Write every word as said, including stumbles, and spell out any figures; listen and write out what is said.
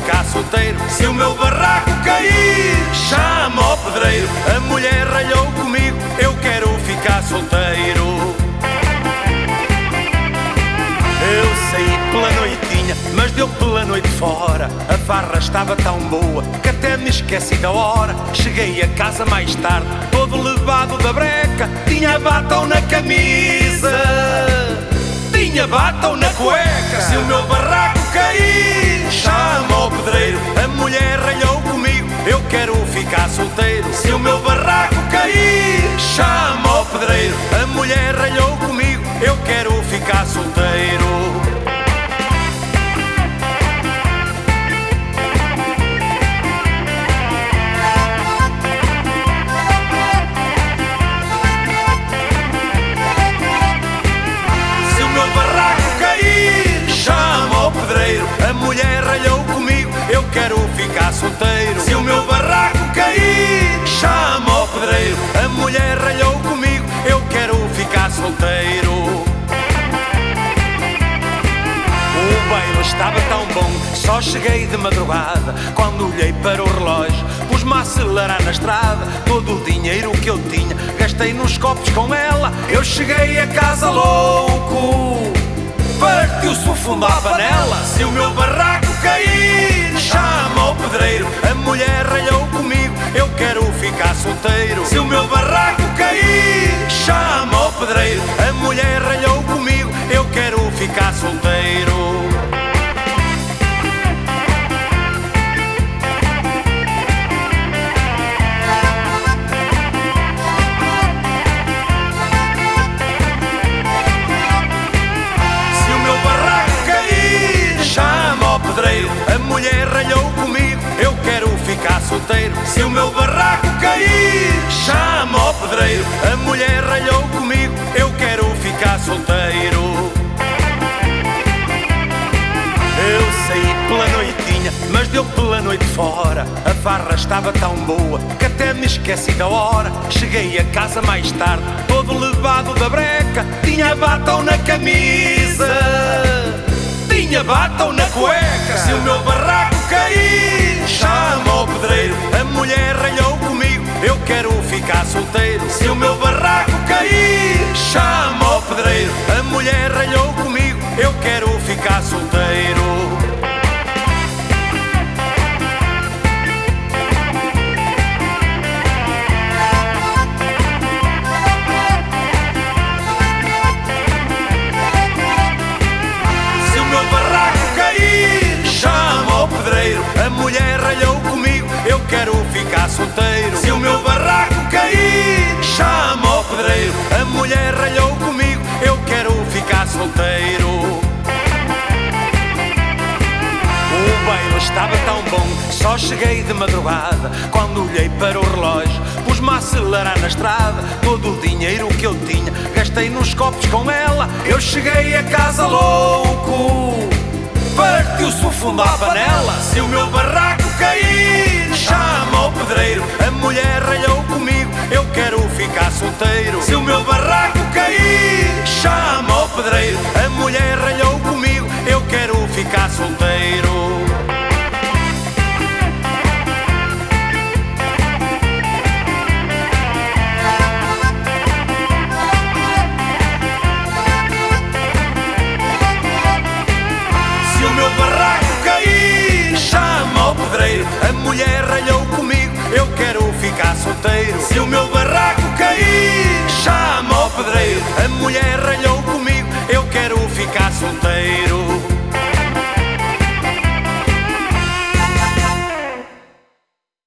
ficar solteiro. Se o meu barraco cair, chama o pedreiro. A mulher ralhou comigo, eu quero ficar solteiro. Eu saí pela noitinha, mas deu pela noite fora. A farra estava tão boa que até me esqueci da hora. Cheguei a casa mais tarde, todo levado da breca. Tinha batom na camisa, tinha batom na cueca. Se o meu barraco cair, chama o pedreiro. A mulher ralhou comigo, eu quero ficar solteiro. Se o meu barraco cair, chama o pedreiro. A mulher ralhou comigo, eu quero ficar solteiro. A mulher ralhou comigo, eu quero ficar solteiro. Se o meu barraco cair, chama o pedreiro. A mulher ralhou comigo, eu quero ficar solteiro. O baile estava tão bom, só cheguei de madrugada. Quando olhei para o relógio, pus-me a acelerar na estrada. Todo o dinheiro que eu tinha, gastei nos copos com ela. Eu cheguei a casa louco, partiu-se o fundo à panela. Se o meu barraco cair, chama o pedreiro. A mulher ralhou comigo, eu quero ficar solteiro. Se o meu barraco cair, chama o pedreiro. A mulher ralhou comigo, eu quero ficar solteiro. A mulher ralhou comigo, eu quero ficar solteiro. Se o meu barraco cair, chama o pedreiro. A mulher ralhou comigo, eu quero ficar solteiro. Eu saí pela noitinha, mas deu pela noite fora. A farra estava tão boa que até me esqueci da hora. Cheguei a casa mais tarde, todo levado da breca. Tinha batom na camisa, tinha batom na cueca. Se o meu barraco cair, chama o pedreiro. A mulher ralhou comigo, eu quero ficar solteiro. Se o meu barraco cair, chama o pedreiro. A mulher ralhou comigo, eu quero ficar solteiro. A mulher ralhou comigo, eu quero ficar solteiro. Se o meu barraco cair, chama o pedreiro. A mulher ralhou comigo, eu quero ficar solteiro. O baile estava tão bom, só cheguei de madrugada. Quando olhei para o relógio, pus-me a acelerar na estrada. Todo o dinheiro que eu tinha, gastei nos copos com ela. Eu cheguei a casa louco, partiu-se o fundo à panela. Se o meu barraco cair, chama o pedreiro. A mulher ralhou comigo, eu quero ficar solteiro. Se o meu barraco cair, chama o pedreiro. A mulher ralhou comigo, eu quero ficar solteiro. A mulher ralhou comigo, eu quero ficar solteiro. Se o meu